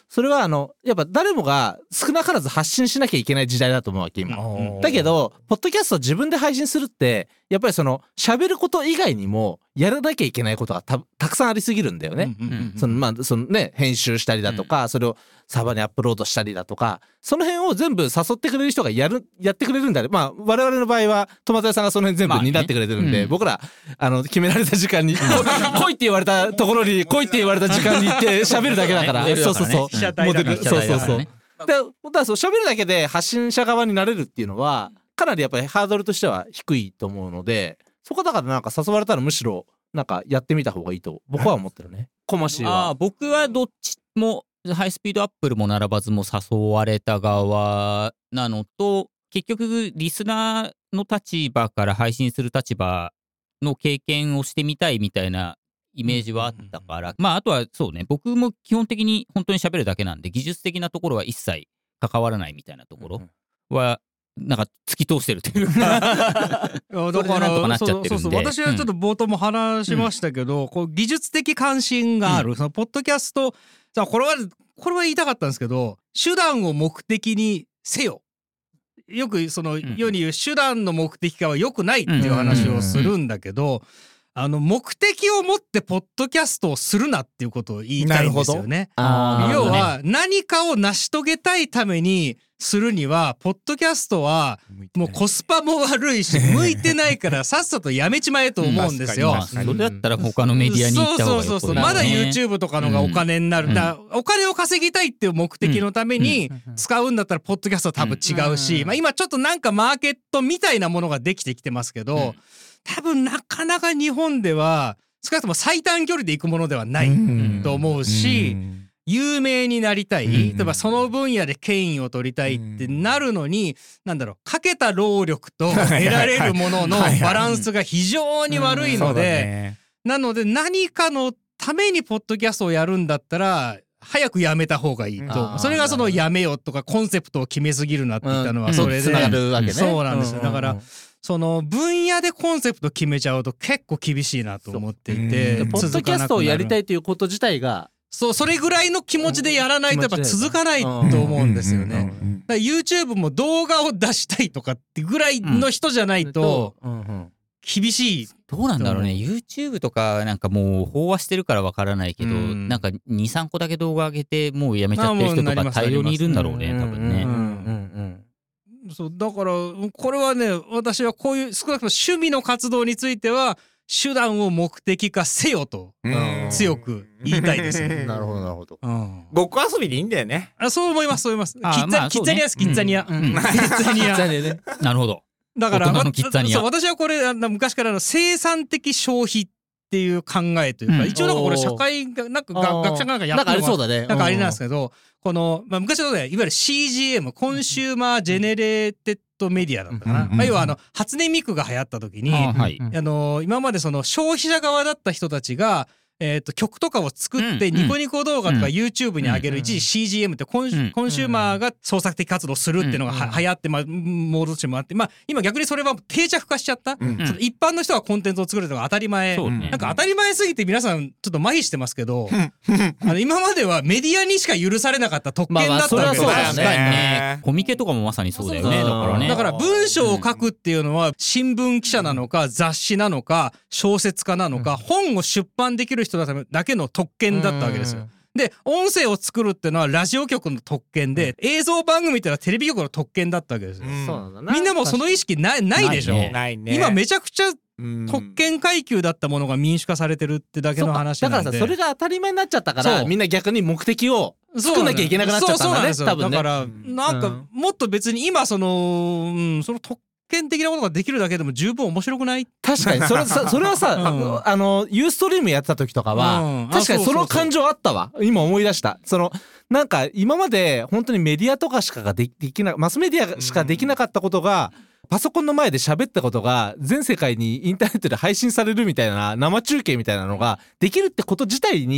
それはやっぱ誰もが少なからず発信しなきゃいけない時代だと思うわけ今。だけどポッドキャスト自分で配信するってやっぱり喋ること以外にもやらなきゃいけないことがたくさんありすぎるんだよね。編集したりだとか、それをサーバーにアップロードしたりだとか、その辺を全部誘ってくれる人がやってくれるんだね。我々の場合はトマト屋さんがその辺全部担ってくれてるんで、僕ら決められた時間に来いって言われたところに来いって言われた時間に行って喋るだけだから。そうそうそう。 被写体だから。 そうそうそう。だそう喋るだけで発信者側になれるっていうのはかなりやっぱりハードルとしては低いと思うので、そこだからなんか誘われたらむしろなんかやってみた方がいいと僕は思ってるね。コマシは。 僕はどっちもハイスピードアップルも並ばずも誘われた側なのと、結局リスナーの立場から配信する立場の経験をしてみたいみたいなイメージはあったから、あとはそうね、僕も基本的に本当に喋るだけなんで技術的なところは一切関わらないみたいなところはなんか突き通してるというかだからそう私はちょっと冒頭も話しましたけど、こう技術的関心がある、そのポッドキャストこれは言いたかったんですけど、手段を目的にせよ、よく世に言う手段の目的化は良くないっていう話をするんだけど、目的を持ってポッドキャストをするなっていうことを言いたいんですよね。要は何かを成し遂げたいためにするにはポッドキャストはもうコスパも悪いし向いてないからさっさとやめちまえと思うんですよ。 それだったら他のメディアに行った方がよっぽどいいね。 まだ YouTube とかのがお金になる、お金を稼ぎたいっていう目的のために使うんだったらポッドキャストは多分違うし、今ちょっとなんかマーケットみたいなものができてきてますけど、多分なかなか日本では少なくとも最短距離で行くものではないと思うし、有名になりたい、例えばその分野で権威を取りたいってなるのに、かけた労力と得られるもののバランスが非常に悪いので、なので何かのためにポッドキャストをやるんだったら早くやめた方がいいと。それがやめよとかコンセプトを決めすぎるなって言ったのはそれで、 つながるわけね。 そうなんですよ。だからその分野でコンセプト決めちゃうと結構厳しいなと思っていて、 ポッドキャストをやりたいということ自体がそれぐらいの気持ちでやらないとやっぱ続かないと思うんですよね。だから YouTube も動画を出したいとかってぐらいの人じゃないと厳しい。 どうなんだろうね。YouTube とかなんかもう飽和してるからわからないけど、なんか 2,3 個だけ動画上げてもうやめちゃってる人とか大量にいるんだろうね、多分ね。 そうだからこれはね、私はこういう少なくとも趣味の活動については手段を目的化せよと強く言いたいですね。 なるほどなるほど。 ごっこ遊びでいいんだよね。 そう思います、そう思います。キッザニアです、キッザニア。キッザニア。 なるほだだからそう私はこれ昔から生産的消費っていう考えというか、一応なんかこれ社会がなんか学者がなんかやってるのがなんかあれなんですけど、この昔のね、いわゆる CGM コンシューマージェネレーテッドメディアだったかな。要は初音ミクが流行った時に今までその消費者側だった人たちが曲とかを作ってニコニコ動画とか YouTube に上げる一時 CGM ってコンシューマーが創作的活動するっていうのが流行って戻してもらって、今逆にそれは定着化しちゃった。一般の人がコンテンツを作るのが当たり前、なんか当たり前すぎて皆さんちょっと麻痺してますけど今まではメディアにしか許されなかった特権だったわけですよね。コミケとかもまさにそうだよね。だから文章を書くっていうのは新聞記者なのか雑誌なのか小説家なのか本を出版できる人だけの特権だったわけですよ。で音声を作るっていうのはラジオ局の特権で、映像番組っていうのはテレビ局の特権だったわけですよ。みんなもその意識ないでしょ。今めちゃくちゃ特権階級だったものが民主化されてるってだけの話なんで。 だからさ、それが当たり前になっちゃったからみんな逆に目的を作んなきゃいけなくなっちゃったんだね、多分ね。 だからなんかもっと別に今その特権的なことができるだけでも十分面白くない？ 確かにそれはさユーストリームやってた時とかは確かにその感情あったわ。今思い出した。なんか今まで本当にメディアとかしかできなマスメディアしかできなかったことがパソコンの前で喋ったことが全世界にインターネットで配信されるみたいな生中継みたいなのができるってこと自体に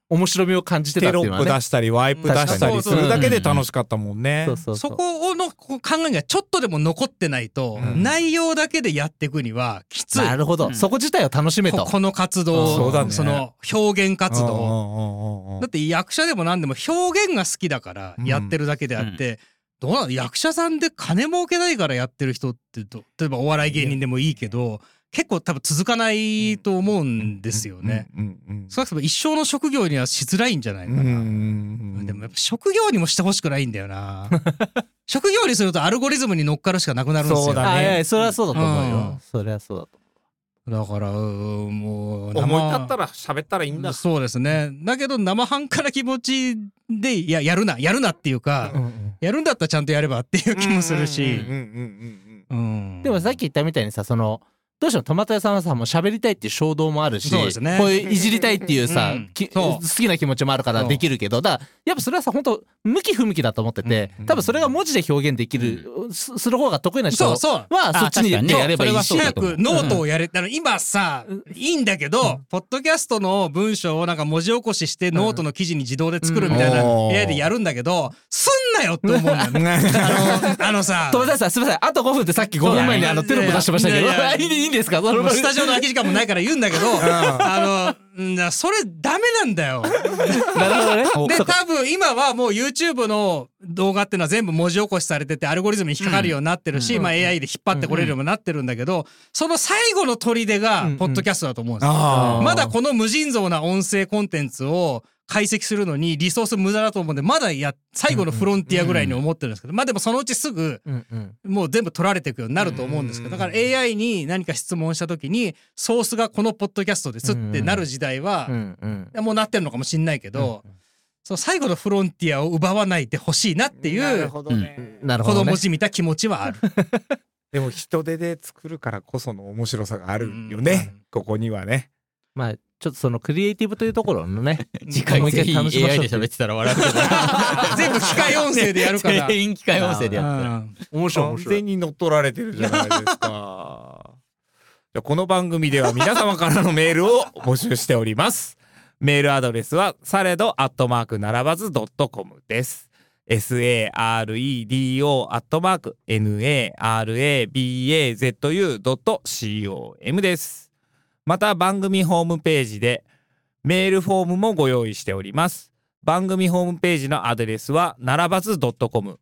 面白みを感じてたっていうのはね。 テロップ出したりワイプ出したりするだけで楽しかったもんね。 そこの考えがちょっとでも残ってないと、内容だけでやっていくにはきつい。 なるほど、そこ自体を楽しめと。 この活動、 そうだね、 その表現活動だって役者でも何でも表現が好きだからやってるだけであって、どうなの、役者さんで金儲けないからやってる人って例えばお笑い芸人でもいいけど結構多分続かないと思うんですよね。少なくとも一生の職業にはしづらいんじゃないかな。でもやっぱ職業にもしてほしくないんだよな。職業にするとアルゴリズムに乗っかるしかなくなるんですよ。 そうだね。 それはそうだと思うよ。それはそうだと思う。 だからもう思い立ったら喋ったらいいんだ。 そうですね。だけど生半可な気持ちでやるなっていうか、やるんだったらちゃんとやればっていう気もするし。 でもさっき言ったみたいにさ、そのどうしてもトマト屋さんはさ、もう喋りたいっていう衝動もあるし、 そうですね、 こういういじりたいっていうさ、好きな気持ちもあるからできるけど、だからやっぱそれはさ、本当向き不向きだと思ってて、多分それが文字で表現できる、する方が得意な人はそっちにやればいいし、 早くノートをやれたら今さ、いいんだけど、ポッドキャストの文章をなんか文字起こししてノートの記事に自動で作るみたいな AI でやるんだけど、すんなよって思うんだよね。さ、 トマト屋さんすみません、あと5分ってさっき5分前にテロップ出してましたけど、いいんですか？ スタジオの空き時間もないから言うんだけど、それダメなんだよ。 なるほどね。 で多分今はもう YouTube の動画っていうのは全部文字起こしされててアルゴリズムに引っかかるようになってるし、AI で引っ張ってこれるようになってるんだけど、その最後の砦がポッドキャストだと思うんですよ。まだこの無尽蔵な音声コンテンツを解析するのにリソース無駄だと思うんで、まだ最後のフロンティアぐらいに思ってるんですけど、まあでもそのうちすぐもう全部取られていくようになると思うんですけど、だから AI に何か質問した時にソースがこのポッドキャストですってなる時代はもうなってるのかもしんないけど、その最後のフロンティアを奪わないでほしいなっていう子供じみた気持ちはある。 でも人手で作るからこその面白さがあるよね、ここにはね。 まあちょっとそのクリエイティブというところのね、 次回ぜひ AI で喋ってたら笑うけど全部機械音声でやるから。 全員機械音声でやったら面白い。 完全に乗っ取られてるじゃないですか。この番組では皆様からのメールを募集しております。メールアドレスはされど@narabazu.com です。saredo@narabazu.com です。また番組ホームページでメールフォームもご用意しております。番組ホームページのアドレスはnarabazu.com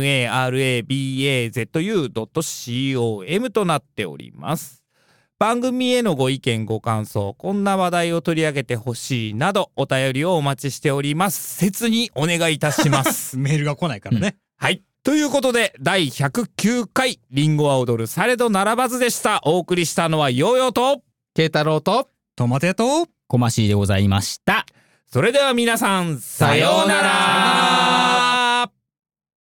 narabazu.com となっております。番組へのご意見ご感想、こんな話題を取り上げてほしいなどお便りをお待ちしております。切にお願いいたしますメールが来ないからね、 はい、ということで第109回リンゴは踊るされどならばずでした。お送りしたのはヨーヨーと慶太郎とトマテとコマシーでございました。 それでは皆さんさようなら。